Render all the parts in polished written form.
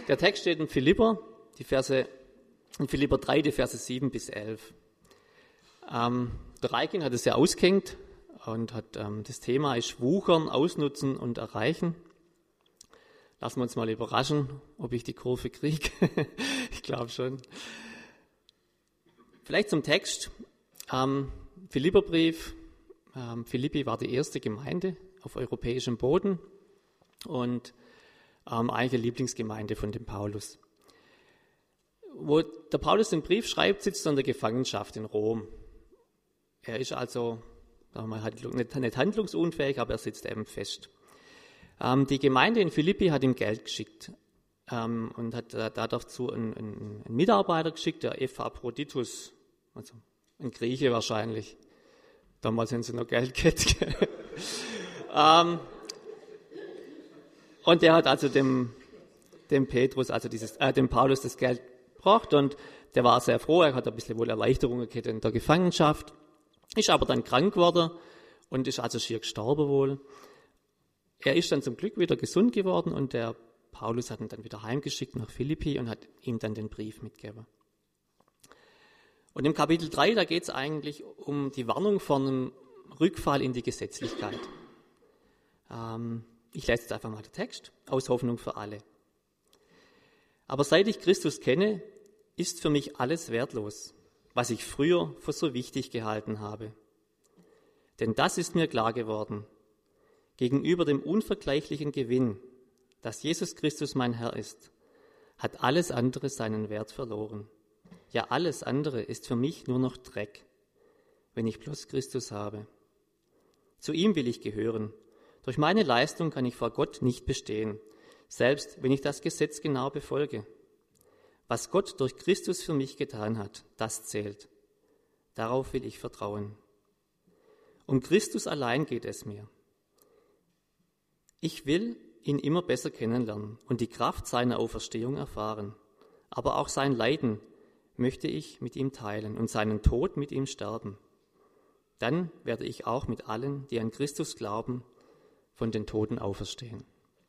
Der Text steht in Philipper 3, die Verse 7 bis 11. Der Reikin hat es ja ausgehängt und hat das Thema ist Wuchern, Ausnutzen und Erreichen. Lassen wir uns mal überraschen, ob ich die Kurve kriege. Ich glaube schon. Vielleicht zum Text. Philipperbrief. Philippi war die erste Gemeinde auf europäischem Boden und eigentlich eine Lieblingsgemeinde von dem Paulus. Wo der Paulus den Brief schreibt, sitzt er in der Gefangenschaft in Rom. Er ist also sagen wir mal, nicht handlungsunfähig, aber er sitzt eben fest. Die Gemeinde in Philippi hat ihm Geld geschickt und hat dazu einen Mitarbeiter geschickt, der Epaphroditus, also ein Grieche wahrscheinlich. Damals haben sie noch Geld gehabt. Und der hat also dem Petrus, also dem Paulus das Geld gebracht und der war sehr froh, er hat ein bisschen wohl Erleichterungen gehabt in der Gefangenschaft, ist aber dann krank geworden und ist also schier gestorben wohl. Er ist dann zum Glück wieder gesund geworden und der Paulus hat ihn dann wieder heimgeschickt nach Philippi und hat ihm dann den Brief mitgegeben. Und im Kapitel 3, da geht es eigentlich um die Warnung vor einem Rückfall in die Gesetzlichkeit. Ich lese jetzt einfach mal den Text, aus Hoffnung für alle. Aber seit ich Christus kenne, ist für mich alles wertlos, was ich früher für so wichtig gehalten habe. Denn das ist mir klar geworden. Gegenüber dem unvergleichlichen Gewinn, dass Jesus Christus mein Herr ist, hat alles andere seinen Wert verloren. Ja, alles andere ist für mich nur noch Dreck, wenn ich bloß Christus habe. Zu ihm will ich gehören. Durch meine Leistung kann ich vor Gott nicht bestehen, selbst wenn ich das Gesetz genau befolge. Was Gott durch Christus für mich getan hat, das zählt. Darauf will ich vertrauen. Um Christus allein geht es mir. Ich will ihn immer besser kennenlernen und die Kraft seiner Auferstehung erfahren. Aber auch sein Leiden möchte ich mit ihm teilen und seinen Tod mit ihm sterben. Dann werde ich auch mit allen, die an Christus glauben, von den Toten auferstehen.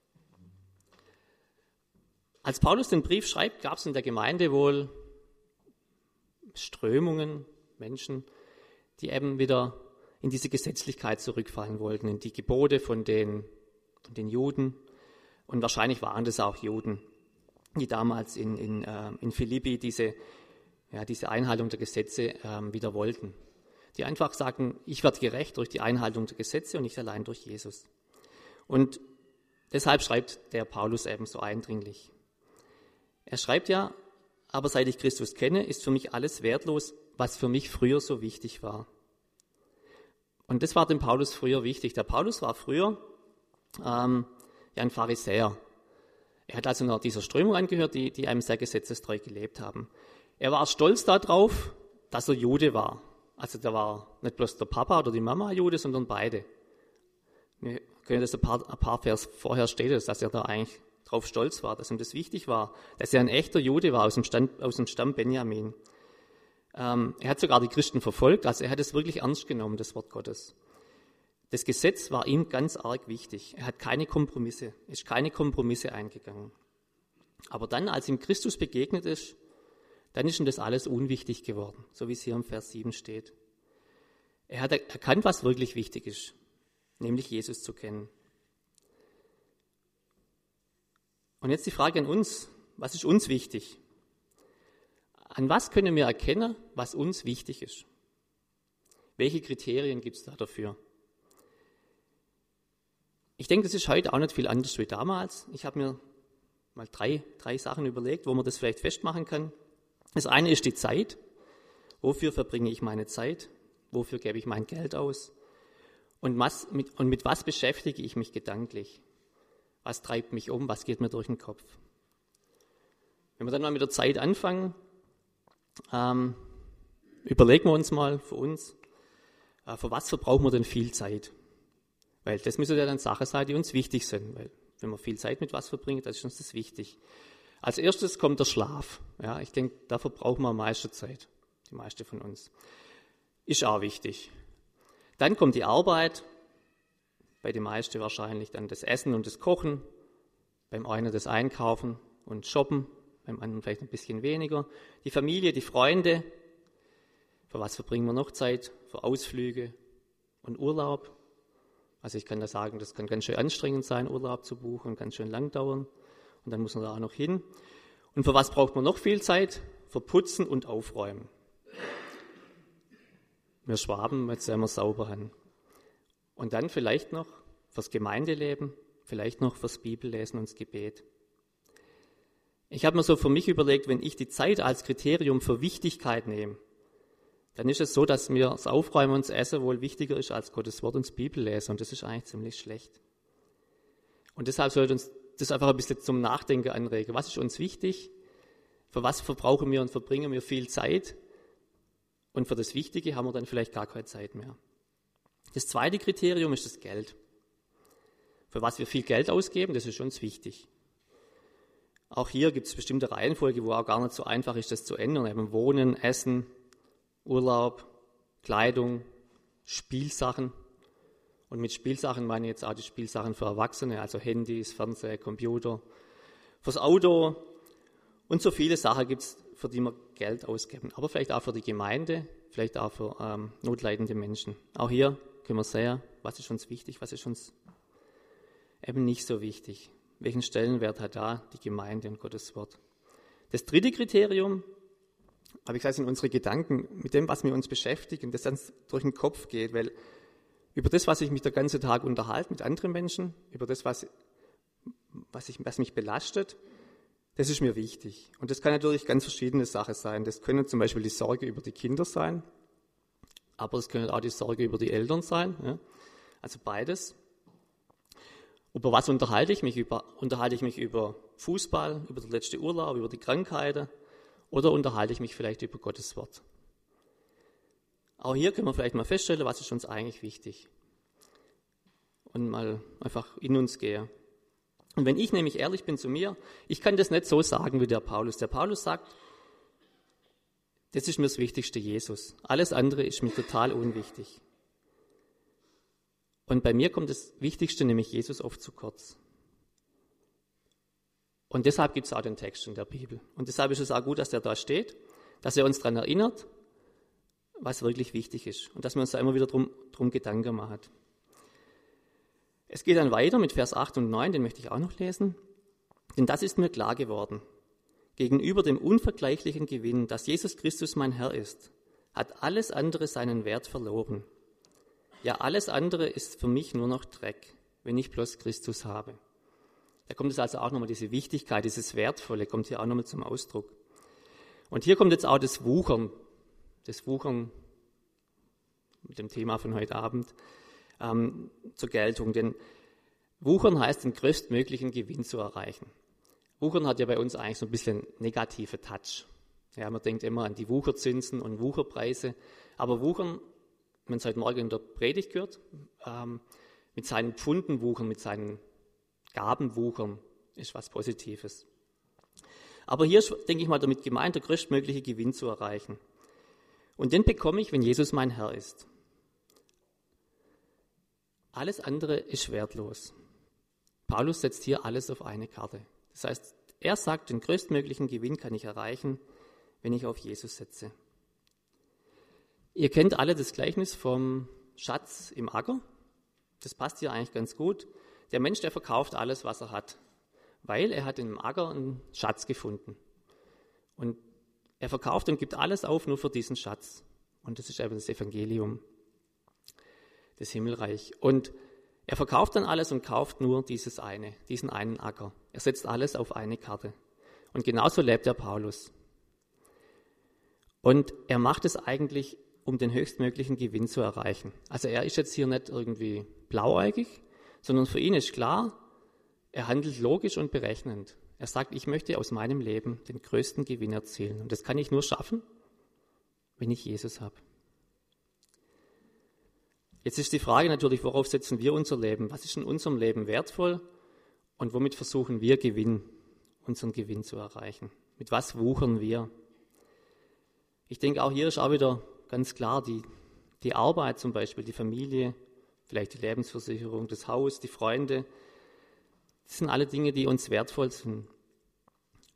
Als Paulus den Brief schreibt, gab es in der Gemeinde wohl Strömungen, Menschen, die eben wieder in diese Gesetzlichkeit zurückfallen wollten, in die Gebote von den Juden. Und wahrscheinlich waren das auch Juden, die damals in Philippi diese Einhaltung der Gesetze wieder wollten. Die einfach sagten, ich werde gerecht durch die Einhaltung der Gesetze und nicht allein durch Jesus. Und deshalb schreibt der Paulus eben so eindringlich. Er schreibt ja, aber seit ich Christus kenne, ist für mich alles wertlos, was für mich früher so wichtig war. Und das war dem Paulus früher wichtig. Der Paulus war früher ein Pharisäer. Er hat also noch dieser Strömung angehört, die einem sehr gesetzestreu gelebt haben. Er war stolz darauf, dass er Jude war. Also da war nicht bloß der Papa oder die Mama Jude, sondern beide. Wir können das ein paar Vers vorher steht es, dass er da eigentlich drauf stolz war, dass ihm das wichtig war, dass er ein echter Jude war aus dem Stamm Benjamin. Er hat sogar die Christen verfolgt, also er hat es wirklich ernst genommen, das Wort Gottes. Das Gesetz war ihm ganz arg wichtig. Er hat ist keine Kompromisse eingegangen. Aber dann, als ihm Christus begegnet ist, dann ist ihm das alles unwichtig geworden, so wie es hier im Vers 7 steht. Er hat erkannt, was wirklich wichtig ist, nämlich Jesus zu kennen. Und jetzt die Frage an uns, was ist uns wichtig? An was können wir erkennen, was uns wichtig ist? Welche Kriterien gibt es da dafür? Ich denke, das ist heute auch nicht viel anders wie damals. Ich habe mir mal drei Sachen überlegt, wo man das vielleicht festmachen kann. Das eine ist die Zeit. Wofür verbringe ich meine Zeit? Wofür gebe ich mein Geld aus? Und mit was beschäftige ich mich gedanklich? Was treibt mich um? Was geht mir durch den Kopf? Wenn wir dann mal mit der Zeit anfangen, überlegen wir uns mal für uns, für was verbrauchen wir denn viel Zeit? Weil das müssen ja dann Sachen sein, die uns wichtig sind. Weil wenn wir viel Zeit mit was verbringen, dann ist uns das wichtig. Als erstes kommt der Schlaf. Ja, ich denke, da verbrauchen wir am meisten Zeit, die meiste von uns. Ist auch wichtig. Dann kommt die Arbeit, bei den meisten wahrscheinlich dann das Essen und das Kochen, beim einen das Einkaufen und Shoppen, beim anderen vielleicht ein bisschen weniger. Die Familie, die Freunde. Für was verbringen wir noch Zeit? Für Ausflüge und Urlaub. Also ich kann da sagen, das kann ganz schön anstrengend sein, Urlaub zu buchen, ganz schön lang dauern. Und dann muss man da auch noch hin. Und für was braucht man noch viel Zeit? Für Putzen und Aufräumen. Wir Schwaben, jetzt sehen wir sauber an. Und dann vielleicht noch fürs Gemeindeleben, vielleicht noch fürs Bibellesen und das Gebet. Ich habe mir so für mich überlegt, wenn ich die Zeit als Kriterium für Wichtigkeit nehme, dann ist es so, dass mir das Aufräumen und das Essen wohl wichtiger ist als Gottes Wort und das Bibellesen. Und das ist eigentlich ziemlich schlecht. Und deshalb sollte uns das einfach ein bisschen zum Nachdenken anregen. Was ist uns wichtig? Für was verbrauchen wir und verbringen wir viel Zeit? Und für das Wichtige haben wir dann vielleicht gar keine Zeit mehr. Das zweite Kriterium ist das Geld. Für was wir viel Geld ausgeben, das ist uns wichtig. Auch hier gibt es bestimmte Reihenfolge, wo auch gar nicht so einfach ist, das zu ändern. Eben Wohnen, Essen, Urlaub, Kleidung, Spielsachen. Und mit Spielsachen meine ich jetzt auch die Spielsachen für Erwachsene, also Handys, Fernseher, Computer, fürs Auto. Und so viele Sachen gibt es, für die wir Geld ausgeben. Aber vielleicht auch für die Gemeinde, vielleicht auch für notleidende Menschen. Auch hier können wir sehen, was ist uns wichtig, was ist uns eben nicht so wichtig. Welchen Stellenwert hat da die Gemeinde und Gottes Wort? Das dritte Kriterium, habe ich gesagt, sind unsere Gedanken mit dem, was wir uns beschäftigen, das dann durch den Kopf geht, weil über das, was ich mich den ganzen Tag unterhalte mit anderen Menschen, über das, was mich belastet, das ist mir wichtig. Und das kann natürlich ganz verschiedene Sachen sein. Das können zum Beispiel die Sorge über die Kinder sein, aber es können auch die Sorge über die Eltern sein. Ja? Also beides. Über was unterhalte ich mich? Unterhalte ich mich über Fußball, über den letzten Urlaub, über die Krankheiten oder unterhalte ich mich vielleicht über Gottes Wort? Auch hier können wir vielleicht mal feststellen, was ist uns eigentlich wichtig und mal einfach in uns gehen. Und wenn ich nämlich ehrlich bin zu mir, ich kann das nicht so sagen wie der Paulus. Der Paulus sagt, das ist mir das Wichtigste, Jesus. Alles andere ist mir total unwichtig. Und bei mir kommt das Wichtigste, nämlich Jesus, oft zu kurz. Und deshalb gibt es auch den Text in der Bibel. Und deshalb ist es auch gut, dass der da steht, dass er uns daran erinnert, was wirklich wichtig ist. Und dass wir uns da immer wieder drum Gedanken machen. Es geht dann weiter mit Vers 8 und 9, den möchte ich auch noch lesen. Denn das ist mir klar geworden. Gegenüber dem unvergleichlichen Gewinn, dass Jesus Christus mein Herr ist, hat alles andere seinen Wert verloren. Ja, alles andere ist für mich nur noch Dreck, wenn ich bloß Christus habe. Da kommt es also auch nochmal, diese Wichtigkeit, dieses Wertvolle, kommt hier auch nochmal zum Ausdruck. Und hier kommt jetzt auch das Wuchern mit dem Thema von heute Abend, zur Geltung. Denn Wuchern heißt, den größtmöglichen Gewinn zu erreichen. Wuchern hat ja bei uns eigentlich so ein bisschen negative Touch. Ja, man denkt immer an die Wucherzinsen und Wucherpreise. Aber Wuchern, wenn man es heute Morgen in der Predigt gehört, mit seinen Pfunden wuchern, mit seinen Gaben wuchern, ist was Positives. Aber hier ist, denke ich mal, damit gemeint, der größtmögliche Gewinn zu erreichen. Und den bekomme ich, wenn Jesus mein Herr ist. Alles andere ist wertlos. Paulus setzt hier alles auf eine Karte. Das heißt, er sagt, den größtmöglichen Gewinn kann ich erreichen, wenn ich auf Jesus setze. Ihr kennt alle das Gleichnis vom Schatz im Acker. Das passt hier eigentlich ganz gut. Der Mensch, der verkauft alles, was er hat, weil er hat im Acker einen Schatz gefunden. Und er verkauft und gibt alles auf, nur für diesen Schatz. Und das ist eben das Evangelium, das Himmelreich. Und er verkauft dann alles und kauft nur diesen einen Acker. Er setzt alles auf eine Karte. Und genauso lebt der Paulus. Und er macht es eigentlich, um den höchstmöglichen Gewinn zu erreichen. Also er ist jetzt hier nicht irgendwie blauäugig, sondern für ihn ist klar, er handelt logisch und berechnend. Er sagt, ich möchte aus meinem Leben den größten Gewinn erzielen. Und das kann ich nur schaffen, wenn ich Jesus habe. Jetzt ist die Frage natürlich, worauf setzen wir unser Leben? Was ist in unserem Leben wertvoll? Und womit versuchen wir unseren Gewinn zu erreichen? Mit was wuchern wir? Ich denke, auch hier ist auch wieder ganz klar, die Arbeit zum Beispiel, die Familie, vielleicht die Lebensversicherung, das Haus, die Freunde, das sind alle Dinge, die uns wertvoll sind.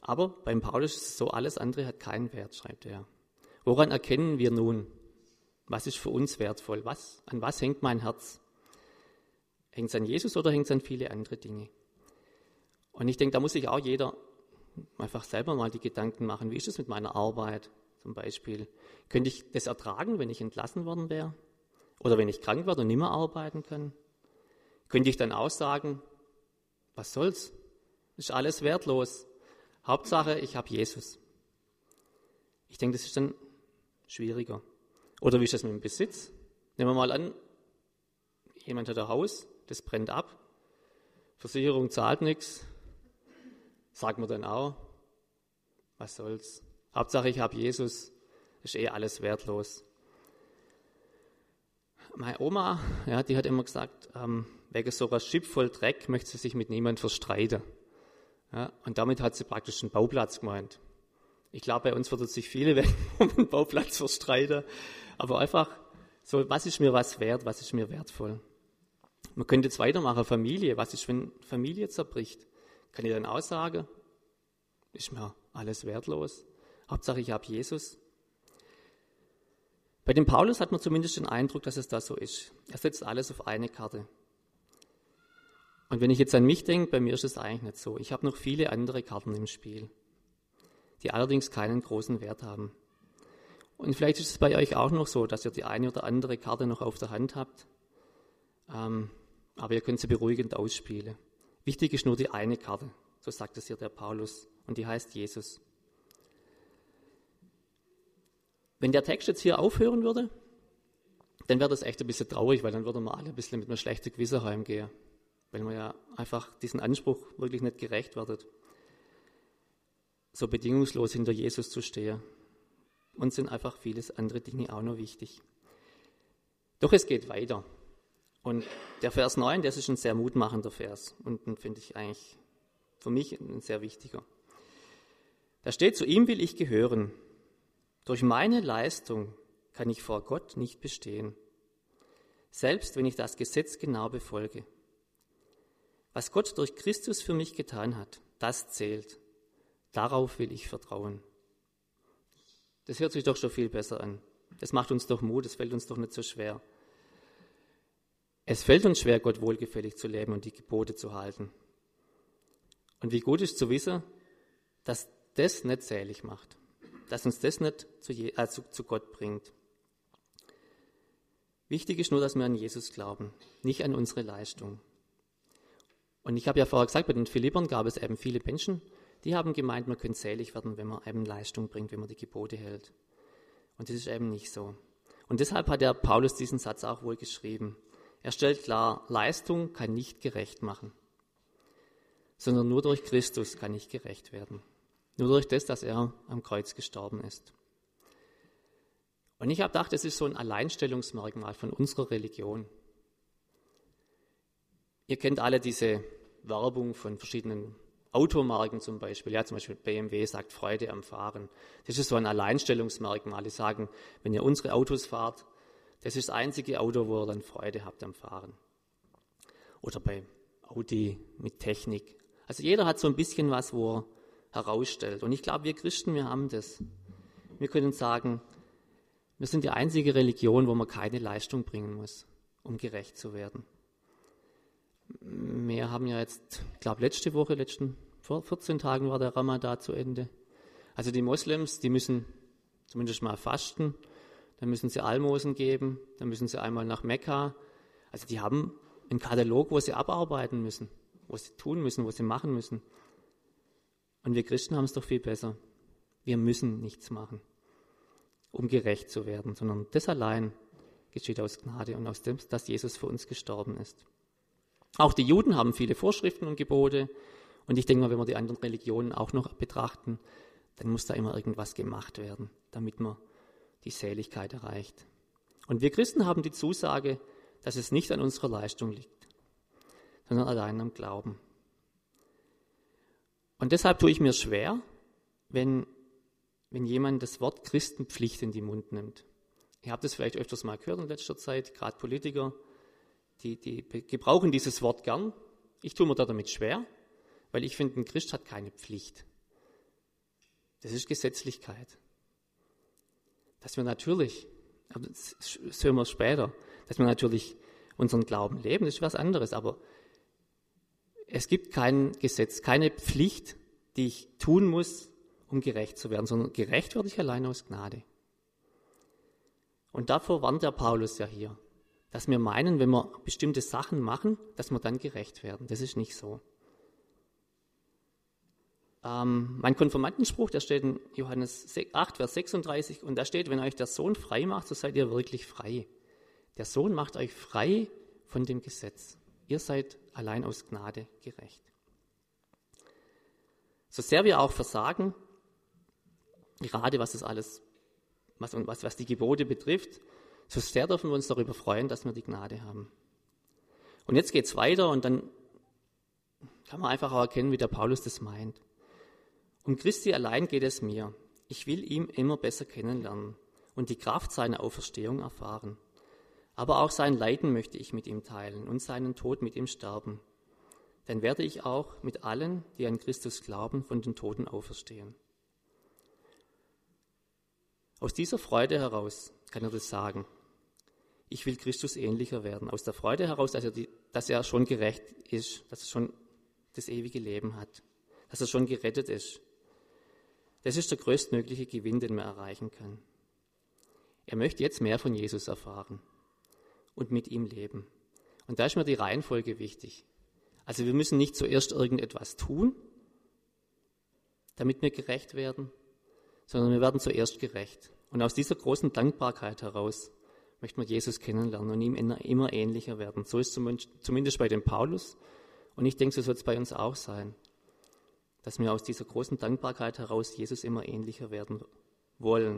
Aber beim Paulus ist es so, alles andere hat keinen Wert, schreibt er. Woran erkennen wir nun, was ist für uns wertvoll? An was hängt mein Herz? Hängt es an Jesus oder hängt es an viele andere Dinge? Und ich denke, da muss sich auch jeder einfach selber mal die Gedanken machen, wie ist es mit meiner Arbeit zum Beispiel? Könnte ich das ertragen, wenn ich entlassen worden wäre? Oder wenn ich krank werde und nicht mehr arbeiten kann? Könnte ich dann auch sagen, was soll's? Ist alles wertlos. Hauptsache, ich habe Jesus. Ich denke, das ist dann schwieriger. Oder wie ist das mit dem Besitz? Nehmen wir mal an, jemand hat ein Haus, das brennt ab, Versicherung zahlt nichts, sagt man dann auch, was soll's? Hauptsache, ich habe Jesus, ist alles wertlos. Meine Oma, ja, die hat immer gesagt, wegen so einem Schiff voll Dreck möchte sie sich mit niemandem verstreiten. Ja, und damit hat sie praktisch einen Bauplatz gemeint. Ich glaube, bei uns würden sich viele um einen Bauplatz verstreiten. Aber einfach so, was ist mir was wert, was ist mir wertvoll? Man könnte jetzt weitermachen, Familie. Was ist, wenn Familie zerbricht? Kann ich dann auch sagen, ist mir alles wertlos? Hauptsache, ich habe Jesus. Bei dem Paulus hat man zumindest den Eindruck, dass es da so ist. Er setzt alles auf eine Karte. Und wenn ich jetzt an mich denke, bei mir ist es eigentlich nicht so. Ich habe noch viele andere Karten im Spiel, die allerdings keinen großen Wert haben. Und vielleicht ist es bei euch auch noch so, dass ihr die eine oder andere Karte noch auf der Hand habt, aber ihr könnt sie beruhigend ausspielen. Wichtig ist nur die eine Karte, so sagt es hier der Paulus, und die heißt Jesus. Wenn der Text jetzt hier aufhören würde, dann wäre das echt ein bisschen traurig, weil dann würden wir alle ein bisschen mit einem schlechten Gewissen heimgehen, weil man ja einfach diesen Anspruch wirklich nicht gerecht wird, so bedingungslos hinter Jesus zu stehen. Uns sind einfach viele andere Dinge auch noch wichtig. Doch es geht weiter. Und der Vers 9, das ist ein sehr mutmachender Vers und den finde ich eigentlich für mich ein sehr wichtiger. Da steht, zu ihm will ich gehören. Durch meine Leistung kann ich vor Gott nicht bestehen, selbst wenn ich das Gesetz genau befolge. Was Gott durch Christus für mich getan hat, das zählt. Darauf will ich vertrauen. Das hört sich doch schon viel besser an. Das macht uns doch Mut, es fällt uns doch nicht so schwer. Es fällt uns schwer, Gott wohlgefällig zu leben und die Gebote zu halten. Und wie gut ist zu wissen, dass das nicht selig macht, dass uns das nicht zu Gott bringt. Wichtig ist nur, dass wir an Jesus glauben, nicht an unsere Leistung. Und ich habe ja vorher gesagt, bei den Philippern gab es eben viele Menschen, die haben gemeint, man könnte selig werden, wenn man eben Leistung bringt, wenn man die Gebote hält. Und das ist eben nicht so. Und deshalb hat der Paulus diesen Satz auch wohl geschrieben. Er stellt klar, Leistung kann nicht gerecht machen, sondern nur durch Christus kann ich gerecht werden. Nur durch das, dass er am Kreuz gestorben ist. Und ich habe gedacht, das ist so ein Alleinstellungsmerkmal von unserer Religion. Ihr kennt alle diese Werbung von verschiedenen Automarken zum Beispiel. Ja, zum Beispiel BMW sagt Freude am Fahren. Das ist so ein Alleinstellungsmerkmal. Die sagen, wenn ihr unsere Autos fahrt, das ist das einzige Auto, wo ihr dann Freude habt am Fahren. Oder bei Audi mit Technik. Also jeder hat so ein bisschen was, wo er herausstellt. Und ich glaube, wir Christen, wir haben das. Wir können sagen, wir sind die einzige Religion, wo man keine Leistung bringen muss, um gerecht zu werden. Wir haben ja jetzt, ich glaube vor 14 Tagen war der Ramadan zu Ende. Also die Moslems, die müssen zumindest mal fasten, dann müssen sie Almosen geben, dann müssen sie einmal nach Mekka. Also die haben einen Katalog, wo sie abarbeiten müssen, wo sie tun müssen, wo sie machen müssen. Und wir Christen haben es doch viel besser. Wir müssen nichts machen, um gerecht zu werden, sondern das allein geschieht aus Gnade und aus dem, dass Jesus für uns gestorben ist. Auch die Juden haben viele Vorschriften und Gebote. Und ich denke mal, wenn wir die anderen Religionen auch noch betrachten, dann muss da immer irgendwas gemacht werden, damit man die Seligkeit erreicht. Und wir Christen haben die Zusage, dass es nicht an unserer Leistung liegt, sondern allein am Glauben. Und deshalb tue ich mir schwer, wenn jemand das Wort Christenpflicht in den Mund nimmt. Ihr habt es vielleicht öfters mal gehört in letzter Zeit, gerade Politiker, die gebrauchen dieses Wort gern. Ich tue mir da damit schwer, weil ich finde, ein Christ hat keine Pflicht. Das ist Gesetzlichkeit. Dass wir natürlich, aber das hören wir später, dass wir natürlich unseren Glauben leben, das ist was anderes, aber es gibt kein Gesetz, keine Pflicht, die ich tun muss, um gerecht zu werden, sondern gerecht werde ich allein aus Gnade. Und davor warnt der Paulus ja hier, dass wir meinen, wenn wir bestimmte Sachen machen, dass wir dann gerecht werden. Das ist nicht so. Mein Konfirmandenspruch, der steht in Johannes 8, Vers 36, und da steht, wenn euch der Sohn frei macht, so seid ihr wirklich frei. Der Sohn macht euch frei von dem Gesetz. Ihr seid allein aus Gnade gerecht. So sehr wir auch versagen, gerade was die Gebote betrifft, so sehr dürfen wir uns darüber freuen, dass wir die Gnade haben. Und jetzt geht es weiter und dann kann man einfach auch erkennen, wie der Paulus das meint. Um Christi allein geht es mir. Ich will ihn immer besser kennenlernen und die Kraft seiner Auferstehung erfahren. Aber auch sein Leiden möchte ich mit ihm teilen und seinen Tod mit ihm sterben. Dann werde ich auch mit allen, die an Christus glauben, von den Toten auferstehen. Aus dieser Freude heraus kann er das sagen. Ich will Christus ähnlicher werden. Aus der Freude heraus, dass er schon gerecht ist, dass er schon das ewige Leben hat, dass er schon gerettet ist. Das ist der größtmögliche Gewinn, den man erreichen kann. Er möchte jetzt mehr von Jesus erfahren und mit ihm leben. Und da ist mir die Reihenfolge wichtig. Also wir müssen nicht zuerst irgendetwas tun, damit wir gerecht werden, sondern wir werden zuerst gerecht. Und aus dieser großen Dankbarkeit heraus möchten wir Jesus kennenlernen und ihm immer ähnlicher werden. So ist es zumindest bei dem Paulus. Und ich denke, so soll es bei uns auch sein, dass wir aus dieser großen Dankbarkeit heraus Jesus immer ähnlicher werden wollen.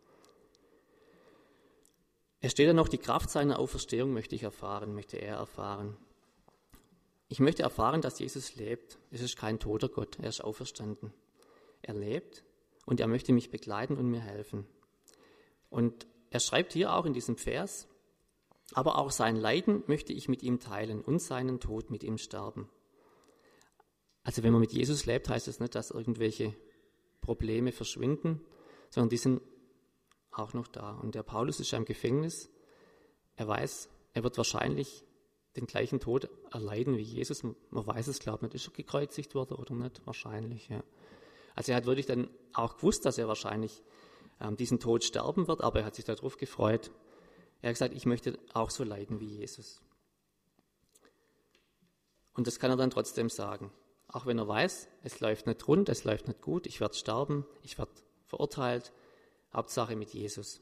Es steht ja noch, die Kraft seiner Auferstehung möchte er erfahren. Ich möchte erfahren, dass Jesus lebt. Es ist kein toter Gott, er ist auferstanden. Er lebt und er möchte mich begleiten und mir helfen. Und er schreibt hier auch in diesem Vers, aber auch sein Leiden möchte ich mit ihm teilen und seinen Tod mit ihm sterben. Also wenn man mit Jesus lebt, heißt es nicht, dass irgendwelche Probleme verschwinden, sondern die sind auch noch da. Und der Paulus ist ja im Gefängnis. Er weiß, er wird wahrscheinlich den gleichen Tod erleiden wie Jesus. Man weiß es, glaube ich, nicht. Ist er gekreuzigt worden oder nicht? Wahrscheinlich, ja. Also er hat wirklich dann auch gewusst, dass er wahrscheinlich diesen Tod sterben wird, aber er hat sich darauf gefreut. Er hat gesagt, ich möchte auch so leiden wie Jesus. Und das kann er dann trotzdem sagen. Auch wenn er weiß, es läuft nicht rund, es läuft nicht gut, ich werde sterben, ich werde verurteilt, Hauptsache mit Jesus.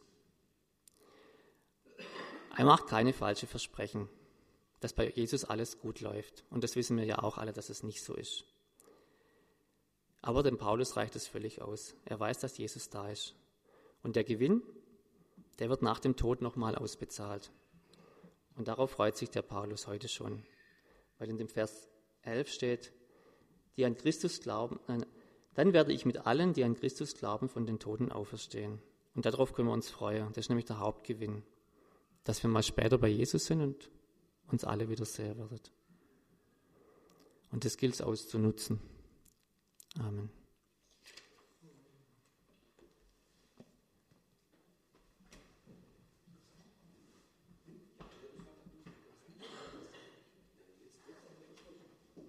Er macht keine falschen Versprechen, dass bei Jesus alles gut läuft. Und das wissen wir ja auch alle, dass es nicht so ist. Aber dem Paulus reicht es völlig aus. Er weiß, dass Jesus da ist. Und der Gewinn, der wird nach dem Tod nochmal ausbezahlt. Und darauf freut sich der Paulus heute schon. Weil in dem Vers 11 steht, die an Christus glauben, dann werde ich mit allen, die an Christus glauben, von den Toten auferstehen. Und darauf können wir uns freuen. Das ist nämlich der Hauptgewinn. Dass wir mal später bei Jesus sind und uns alle wieder sehen werden. Und das gilt es auszunutzen. Amen.